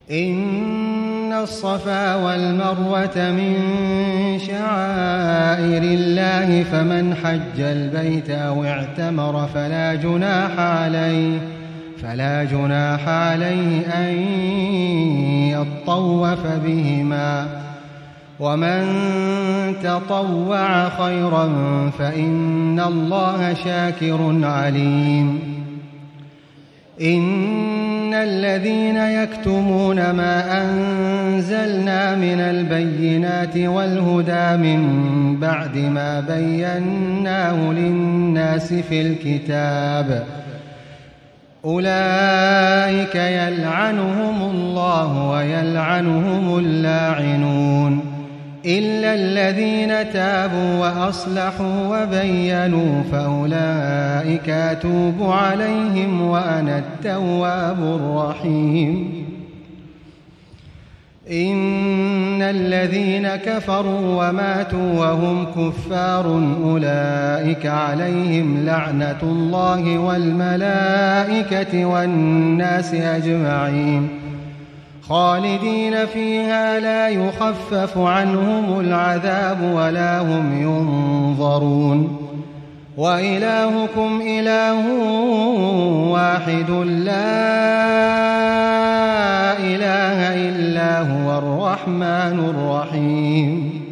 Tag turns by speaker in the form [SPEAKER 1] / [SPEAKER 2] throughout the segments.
[SPEAKER 1] إن الصفا والمروة من شعائر الله فمن حج البيت أو اعتمر فلا جناح عليه أن يطوف بهما، ومن تطوع خيرا فإن الله شاكر عليم. إن الذين يكتمون ما أنزلنا من البينات والهدى من بعد ما بيناه للناس في الكتاب أولئك يلعنهم الله ويلعنهم اللاعنون، إلا الذين تابوا وأصلحوا وبينوا فأولئك أتوب عليهم وأنا التواب الرحيم. إن الذين كفروا وماتوا وهم كفار أولئك عليهم لعنة الله والملائكة والناس أجمعين خالدين فيها لا يخفف عنهم العذاب ولا هم ينظرون. وإلهكم إله واحد لا إله إلا هو الرحمن الرحيم.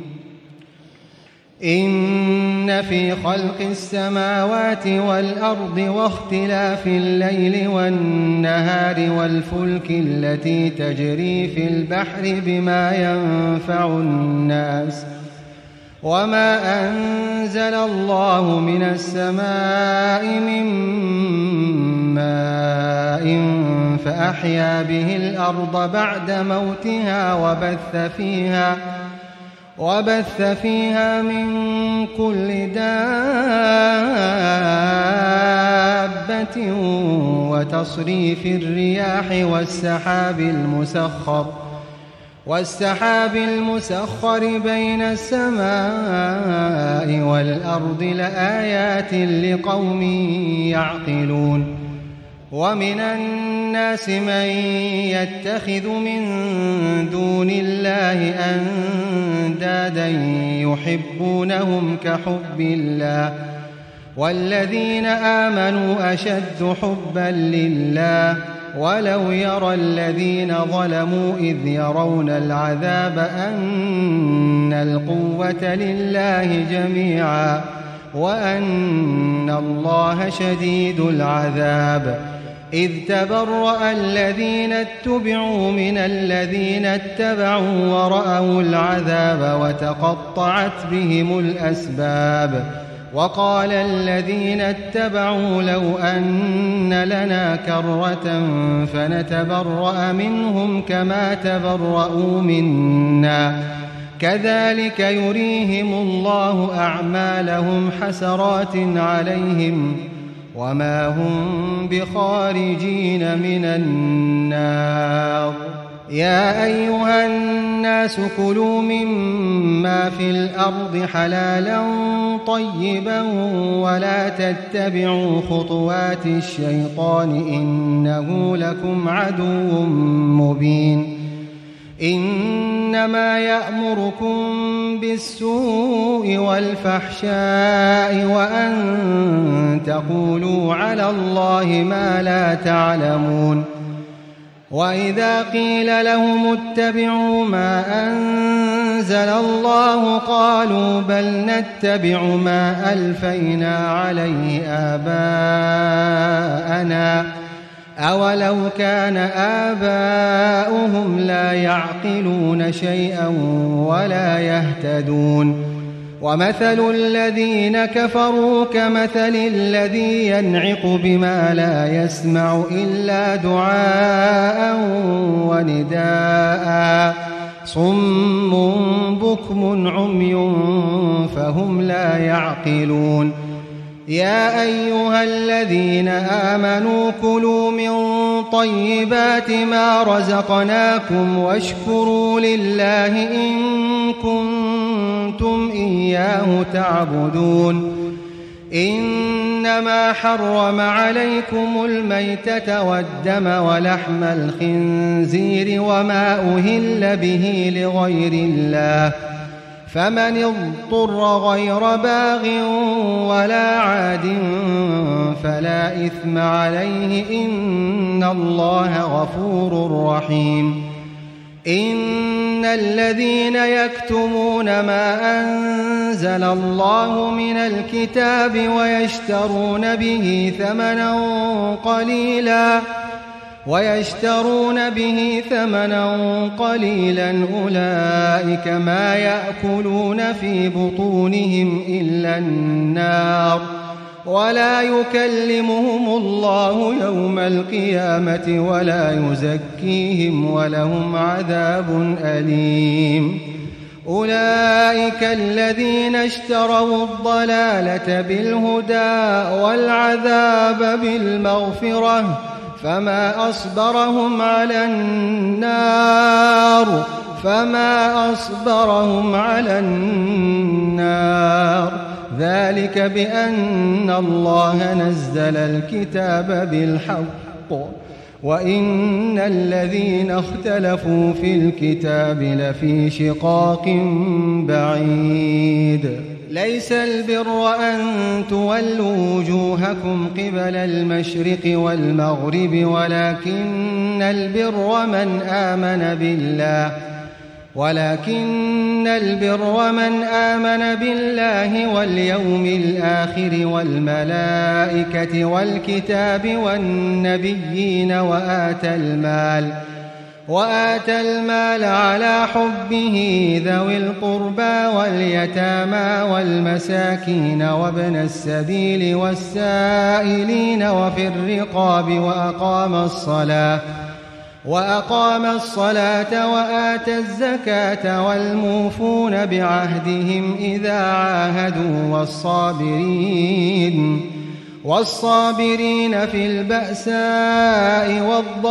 [SPEAKER 1] إن في خلق السماوات والأرض واختلاف الليل والنهار والفلك التي تجري في البحر بما ينفع الناس وما أنزل الله من السماء من ماء فأحيا به الأرض بعد موتها وبث فيها من كل دابة وتصريف الرياح والسحاب المسخر بين السماء والأرض لآيات لقوم يعقلون. ومن الناس من يتخذ من دون الله أندادا يحبونهم كحب الله والذين آمنوا أشد حبا لله ولو يرى الذين ظلموا إذ يرون العذاب أن القوة لله جميعا وأن الله شديد العذاب. إذ تبرأ الذين اتبعوا من الذين اتبعوا ورأوا العذاب وتقطعت بهم الأسباب. وقال الذين اتبعوا لو أن لنا كرة فنتبرأ منهم كما تبرأوا منا كذلك يريهم الله أعمالهم حسرات عليهم وما هم بخارجين من النار. يا أيها الناس كلوا مما في الأرض حلالا طيبا ولا تتبعوا خطوات الشيطان إنه لكم عدو مبين. إنما يأمركم بالسوء والفحشاء وأن تقولوا على الله ما لا تعلمون. وإذا قيل لهم اتبعوا ما أنزل الله قالوا بل نتبع ما ألفينا عليه آباءنا أولو كان آباؤهم لا يعقلون شيئا ولا يهتدون. ومثل الذين كفروا كمثل الذي ينعق بما لا يسمع إلا دعاء ونداء صم بكم عمي فهم لا يعقلون. يا أيها الذين آمنوا كلوا من طيبات ما رزقناكم واشكروا لله إن كنتم إياه تعبدون. إنما حرم عليكم الميتة والدم ولحم الخنزير وما أهل به لغير الله، فمن اضطر غير باغ ولا عاد فلا إثم عليه، إن الله غفور رحيم. إن الذين يكتمون ما أنزل الله من الكتاب ويشترون به ثمنا قليلا أولئك ما يأكلون في بطونهم إلا النار، ولا يكلمهم الله يوم القيامة ولا يزكيهم ولهم عذاب أليم. أولئك الذين اشتروا الضلالة بالهدى والعذاب بالمغفرة، فما أصبرهم على النار. ذلك بأن الله نزل الكتاب بالحق، وإن الذين اختلفوا في الكتاب لفي شقاق بعيد. ليس البر أن تولوا وجوهكم قبل المشرق والمغرب، ولكن البر من آمن بالله واليوم الآخر والملائكة والكتاب والنبيين وآتى المال على حبه ذوي القربى واليتامى والمساكين وابن السبيل والسائلين وفي الرقاب وأقام الصلاة وآتى الزكاة والموفون بعهدهم إذا عاهدوا والصابرين في البأساء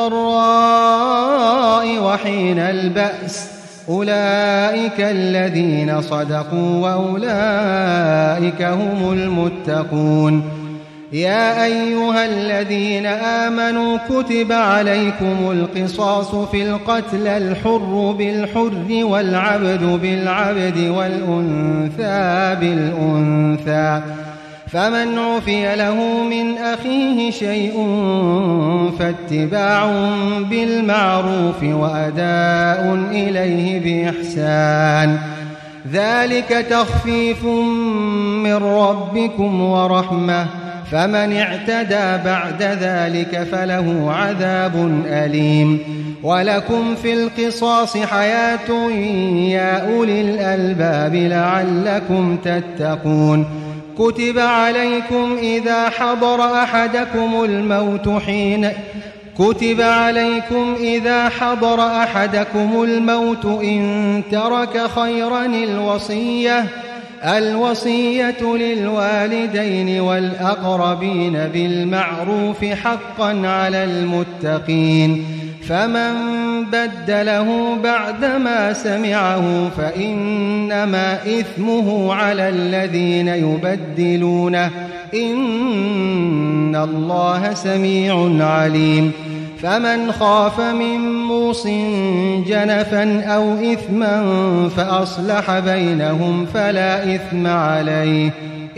[SPEAKER 1] والضراء وحين البأس، أولئك الذين صدقوا وأولئك هم المتقون. يا أيها الذين آمنوا كتب عليكم القصاص في القتل، الحر بالحر والعبد بالعبد والأنثى بالأنثى، فمن عفي له من أخيه شيء فاتباع بالمعروف وأداء إليه بإحسان، ذلك تخفيف من ربكم ورحمة، فمن اعتدى بعد ذلك فله عذاب أليم. ولكم في القصاص حياة يا أولي الألباب لعلكم تتقون. كتب عليكم إذا حضر أحدكم الموت إن ترك خيرا الوصية للوالدين والأقربين بالمعروف حقا على المتقين، فمن بدله بعدما سمعه فإنما إثمه على الذين يبدلونه، إن الله سميع عليم. فمن خاف من موص جنفا أو إثما فأصلح بينهم فلا إثم عليه،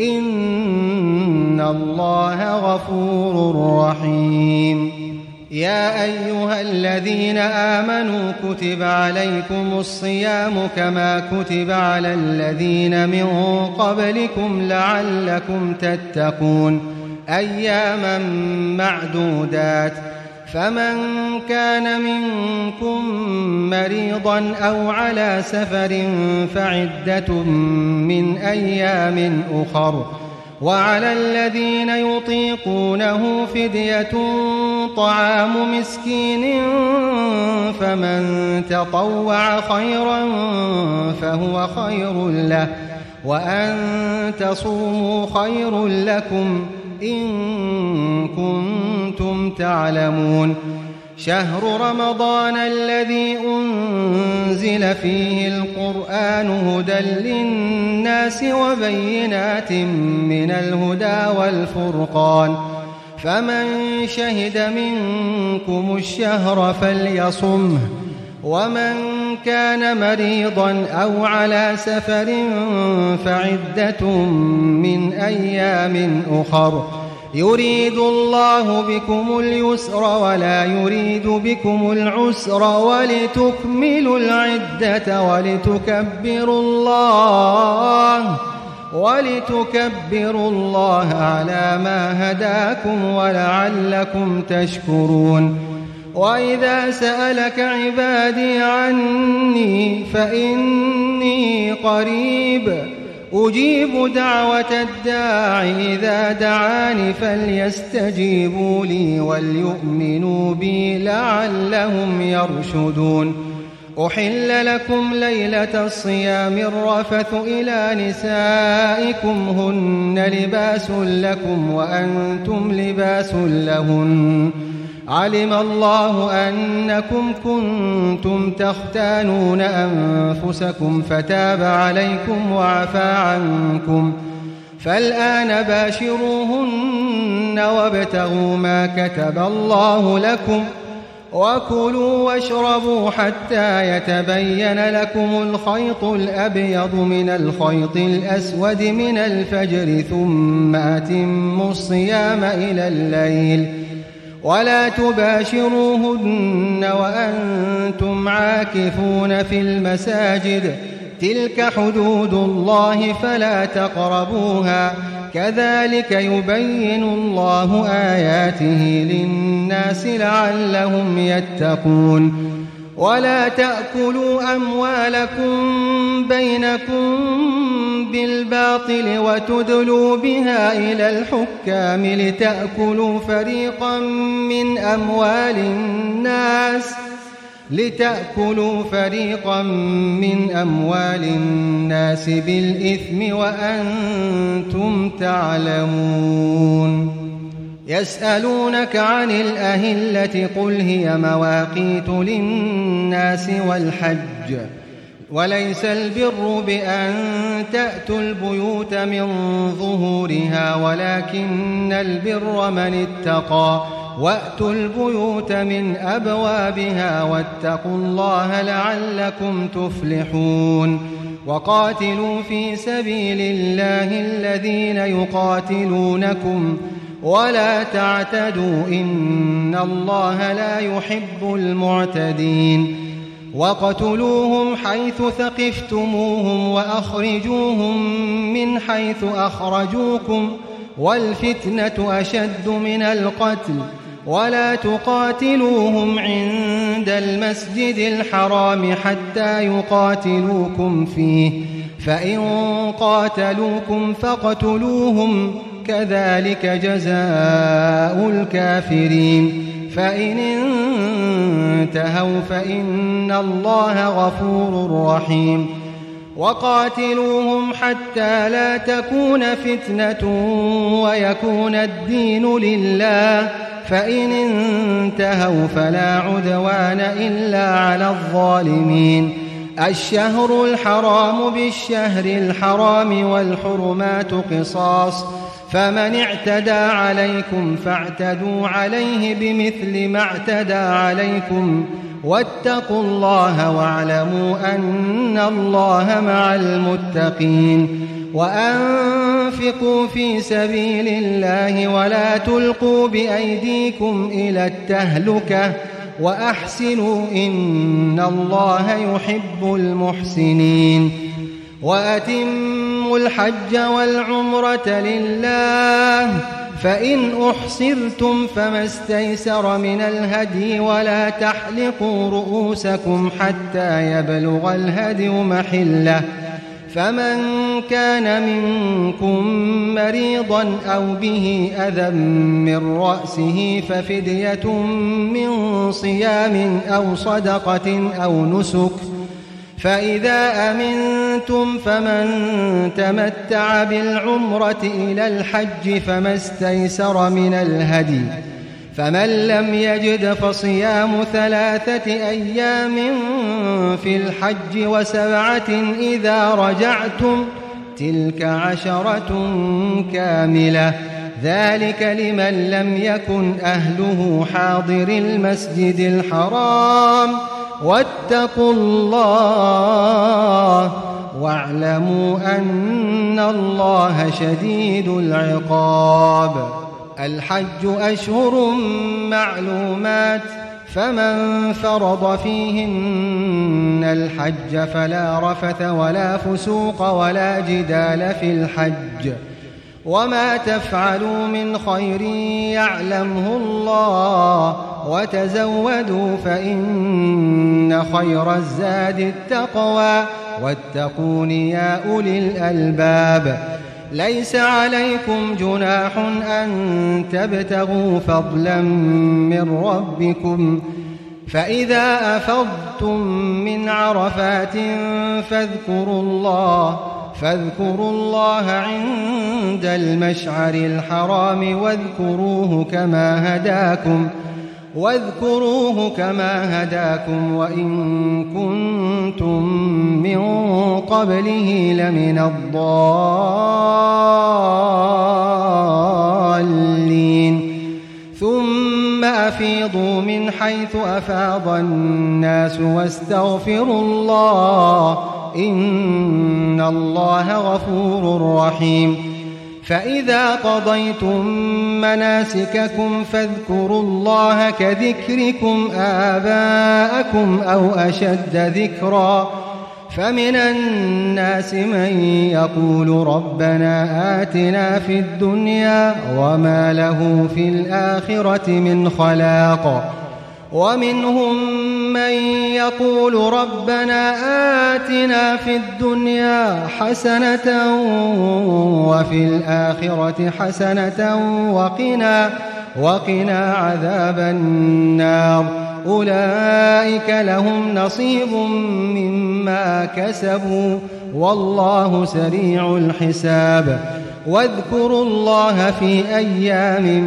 [SPEAKER 1] إن الله غفور رحيم. يا أيها الذين آمنوا كتب عليكم الصيام كما كتب على الذين من قبلكم لعلكم تتقون، أياما معدودات، فمن كان منكم مريضا أو على سفر فعدة من أيام أخر، وعلى الذين يطيقونه فدية طعام مسكين، فمن تطوع خيرا فهو خير له، وأن تصوموا خير لكم إن كنتم تعلمون. شهر رمضان الذي أنزل فيه القرآن هدى للناس وبينات من الهدى والفرقان فمن شهد منكم الشهر فليصمه ومن كان مريضا أو على سفر فعدة من أيام أخر يريد الله بكم اليسر ولا يريد بكم العسر ولتكملوا العدة ولتكبروا الله على ما هداكم ولعلكم تشكرون وإذا سألك عبادي عني فإني قريب أجيب دعوة الداع إذا دعاني فليستجيبوا لي وليؤمنوا بي لعلهم يرشدون أحل لكم ليلة الصيام الرفث إلى نسائكم هن لباس لكم وأنتم لباس لهن علم الله أنكم كنتم تختانون أنفسكم فتاب عليكم وعفى عنكم فالآن باشروهن وابتغوا ما كتب الله لكم وكلوا واشربوا حتى يتبين لكم الخيط الأبيض من الخيط الأسود من الفجر ثم أتموا الصيام إلى الليل ولا تباشروهن وأنتم عاكفون في المساجد تلك حدود الله فلا تقربوها كذلك يبين الله آياته للناس لعلهم يتقون ولا تأكلوا أموالكم بينكم بالباطل وتدلوا بها إلى الحكام لتأكلوا فريقا من أموال الناس بالإثم وأنتم تعلمون يسألونك عن الأهلة قل هي مواقيت للناس والحج وليس البر بأن تأتوا البيوت من ظهورها ولكن البر من اتقى وأتوا البيوت من أبوابها واتقوا الله لعلكم تفلحون وقاتلوا في سبيل الله الذين يقاتلونكم ولا تعتدوا إن الله لا يحب المعتدين وقتلوهم حيث ثقفتموهم وأخرجوهم من حيث أخرجوكم والفتنة أشد من القتل ولا تقاتلوهم عند المسجد الحرام حتى يقاتلوكم فيه فإن قاتلوكم فاقتلوهم كذلك جزاء الكافرين فإن انتهوا فإن الله غفور رحيم وقاتلوهم حتى لا تكون فتنة ويكون الدين لله فإن انتهوا فلا عدوان إلا على الظالمين الشهر الحرام بالشهر الحرام والحرمات قصاص فمن اعتدى عليكم فاعتدوا عليه بمثل ما اعتدى عليكم واتقوا الله واعلموا أن الله مع المتقين وأنفقوا في سبيل الله ولا تلقوا بأيديكم إلى التهلكة وأحسنوا إن الله يحب المحسنين وأتموا الحج والعمرة لله فإن أحصرتم فما استيسر من الهدي ولا تحلقوا رؤوسكم حتى يبلغ الهدي محله فمن كان منكم مريضا أو به أذى من رأسه ففدية من صيام أو صدقة أو نسك فإذا أمنتم فمن تمتع بالعمرة إلى الحج فما استيسر من الهدي فمن لم يجد فصيام 3 أيام في الحج و7 إذا رجعتم تلك 10 كاملة ذلك لمن لم يكن أهله حاضر المسجد الحرام واتقوا الله واعلموا أن الله شديد العقاب. الحج أشهر معلومات فمن فرض فيهن الحج فلا رفث ولا فسوق ولا جدال في الحج وما تفعلوا من خير يعلمه الله وتزودوا فإن خير الزاد التقوى واتقون يا أولي الألباب. ليس عليكم جناح أن تبتغوا فضلا من ربكم فإذا أفضتم من عرفات فاذكروا الله عند المشعر الحرام واذكروه كما هداكم وإن كنتم من قبله لمن الضالين. ثم أفيضوا من حيث أفاض الناس واستغفروا الله إن الله غفور رحيم. فإذا قضيتم مناسككم فاذكروا الله كذكركم آباءكم أو أشد ذكرا فمن الناس من يقول ربنا آتنا في الدنيا وما له في الآخرة من خلاق ومنهم من يقول ربنا آتنا في الدنيا حسنة وفي الآخرة حسنة وقنا عذاب النار. أولئك لهم نصيب مما كسبوا والله سريع الحساب. واذكروا الله في أيام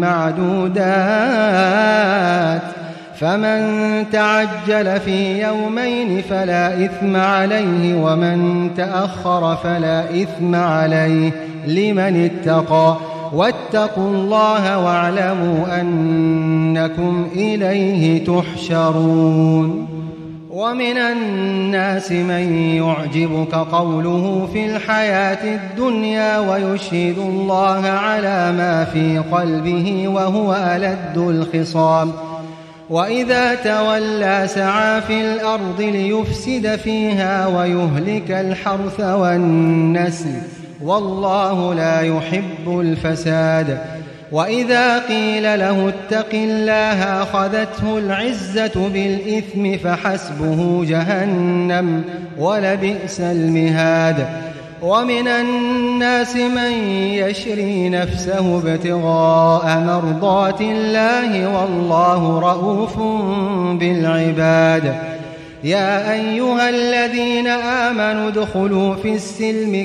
[SPEAKER 1] معدودات فمن تعجل في يومين فلا إثم عليه ومن تأخر فلا إثم عليه لمن اتقى واتقوا الله واعلموا أنكم إليه تحشرون. ومن الناس من يعجبك قوله في الحياة الدنيا ويشهد الله على ما في قلبه وهو ألد الخصام وإذا تولى سعى في الأرض ليفسد فيها ويهلك الحرث والنسل والله لا يحب الفساد. وإذا قيل له اتق الله أخذته العزة بالإثم فحسبه جهنم ولبئس المهاد. ومن الناس من يشري نفسه ابتغاء مرضات الله والله رؤوف بالعباد. يا أيها الذين آمنوا ادخلوا في السلم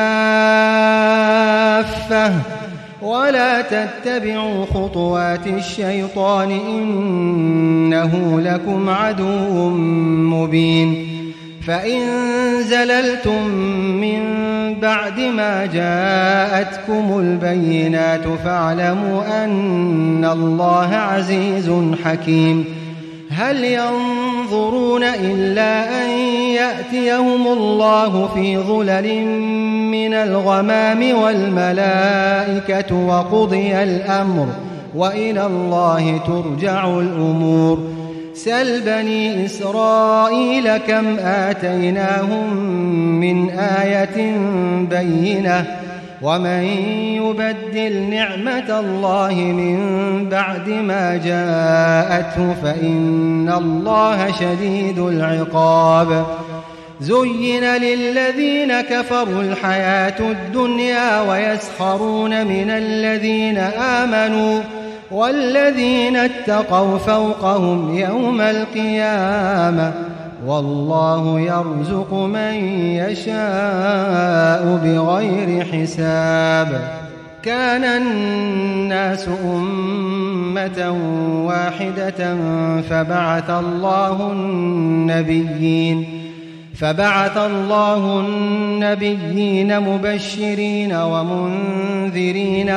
[SPEAKER 1] كافة ولا تتبعوا خطوات الشيطان إنه لكم عدو مبين. فإن زللتم من بعد ما جاءتكم البينات فاعلموا أن الله عزيز حكيم. هل ينظرون إلا أن يأتيهم الله في ظلل من الغمام والملائكة وقضي الأمر وإلى الله ترجع الأمور. سل بني إسرائيل كم آتيناهم من آية بينة ومن يبدل نعمة الله من بعد ما جاءته فإن الله شديد العقاب. زين للذين كفروا الحياة الدنيا ويسخرون من الذين آمنوا والذين اتقوا فوقهم يوم القيامة والله يرزق من يشاء بغير حساب. كان الناس أمة واحدة فبعث الله النبيين مبشرين ومنذرين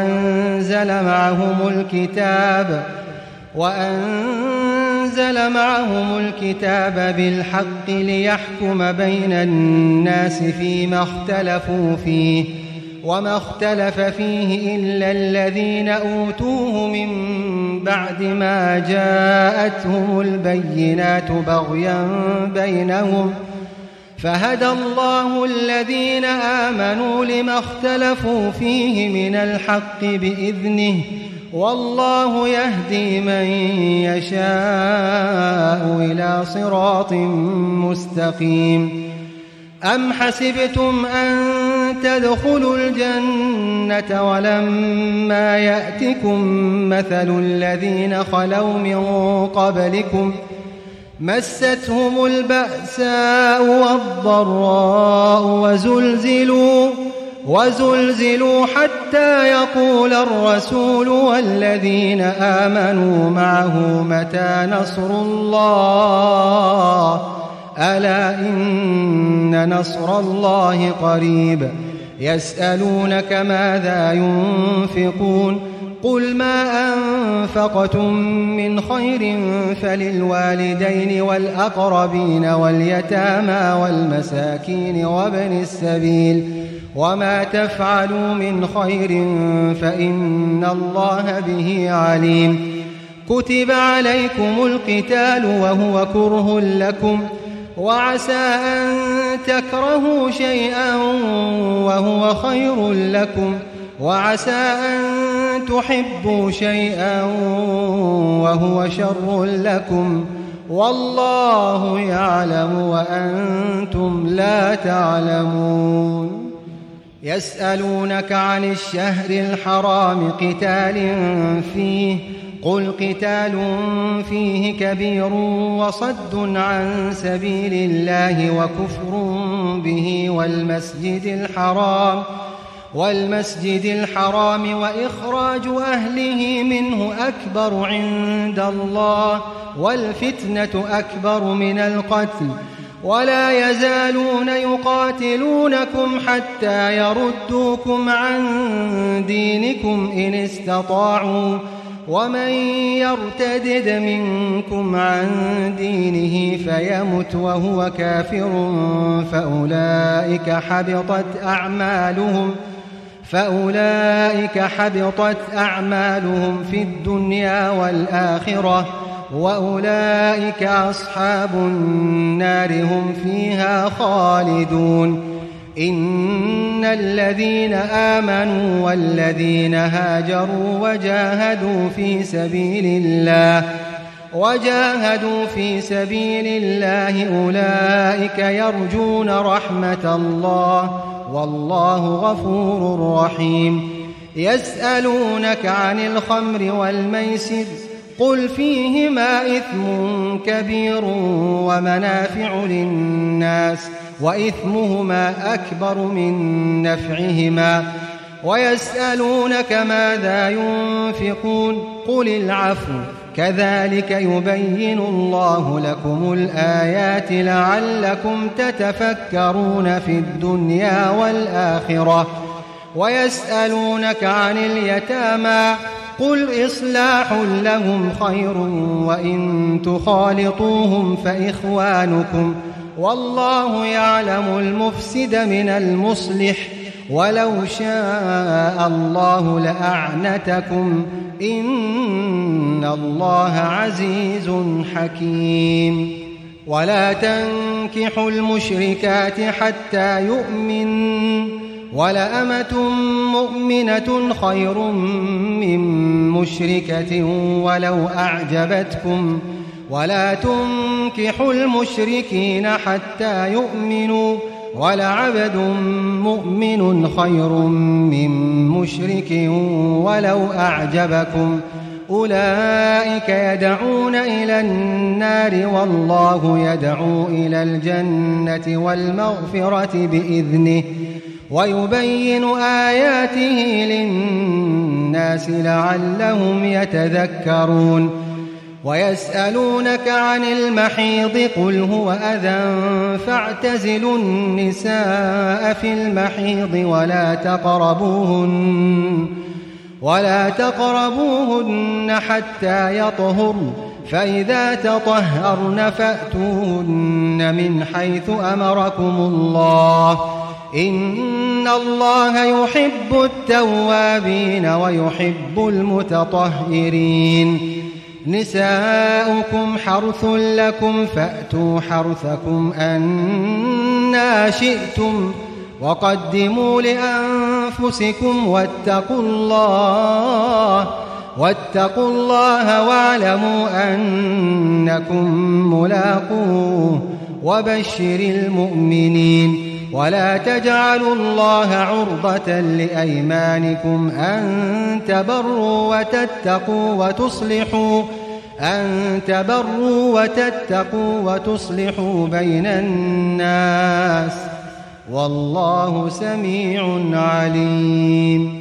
[SPEAKER 1] وأنزل معهم الكتاب بالحق ليحكم بين الناس فيما اختلفوا فيه وما اختلف فيه إلا الذين أوتوه من بعد ما جاءتهم البينات بغيا بينهم فهدى الله الذين آمنوا لما اختلفوا فيه من الحق بإذنه والله يهدي من يشاء إلى صراط مستقيم. أم حسبتم أن تدخلوا الجنة ولما يأتكم مثل الذين خلوا من قبلكم مستهم البأساء والضراء وزلزلوا حتى يقول الرسول والذين آمنوا معه متى نصر الله ألا إن نصر الله قريب. يسألونك ماذا ينفقون قل ما أنفقتم من خير فللوالدين والأقربين واليتامى والمساكين وابن السبيل وما تفعلوا من خير فإن الله به عليم. كتب عليكم القتال وهو كره لكم وعسى أن تكرهوا شيئا وهو خير لكم وعسى أن تحبوا شيئا وهو شر لكم والله يعلم وأنتم لا تعلمون. يسألونك عن الشهر الحرام قتال فيه قل قتال فيه كبير وصد عن سبيل الله وكفر به والمسجد الحرام وإخراج أهله منه أكبر عند الله والفتنة أكبر من القتل ولا يزالون يقاتلونكم حتى يردوكم عن دينكم إن استطاعوا ومن يرتدد منكم عن دينه فيمت وهو كافر فأولئك حبطت أعمالهم في الدنيا والآخرة وأولئك أصحاب النار هم فيها خالدون. إن الذين آمنوا والذين هاجروا وجاهدوا في سبيل الله أولئك يرجون رحمة الله والله غفور رحيم. يسألونك عن الخمر والميسر قل فيهما إثم كبير ومنافع للناس وإثمهما أكبر من نفعهما ويسألونك ماذا ينفقون قل العفو كذلك يبين الله لكم الآيات لعلكم تتفكرون في الدنيا والآخرة. ويسألونك عن اليتامى قل إصلاح لهم خير وإن تخالطوهم فإخوانكم والله يعلم المفسد من المصلح ولو شاء الله لأعنتكم إن الله عزيز حكيم. ولا تنكحوا المشركات حتى يؤمن ولأمة مؤمنة خير من مشركة ولو أعجبتكم ولا تنكحوا المشركين حتى يؤمنوا ولعبد مؤمن خير من مشرك ولو أعجبكم أولئك يدعون إلى النار والله يدعو إلى الجنة والمغفرة بإذنه ويبين آياته للناس لعلهم يتذكرون ويسألونك عن المحيض قل هو أذى فاعتزلوا النساء في المحيض ولا تقربوهن حتى يطهرن فإذا تطهرن فأتوهن من حيث أمركم الله إن الله يحب التوابين ويحب المتطهرين نساؤكم حرث لكم فأتوا حرثكم أنى شئتم وقدموا لأنفسكم واتقوا الله واعلموا أنكم ملاقوه وبشر المؤمنين ولا تجعلوا الله عرضة لأيمانكم أن تبروا وتتقوا وتصلحوا بين الناس والله سميع عليم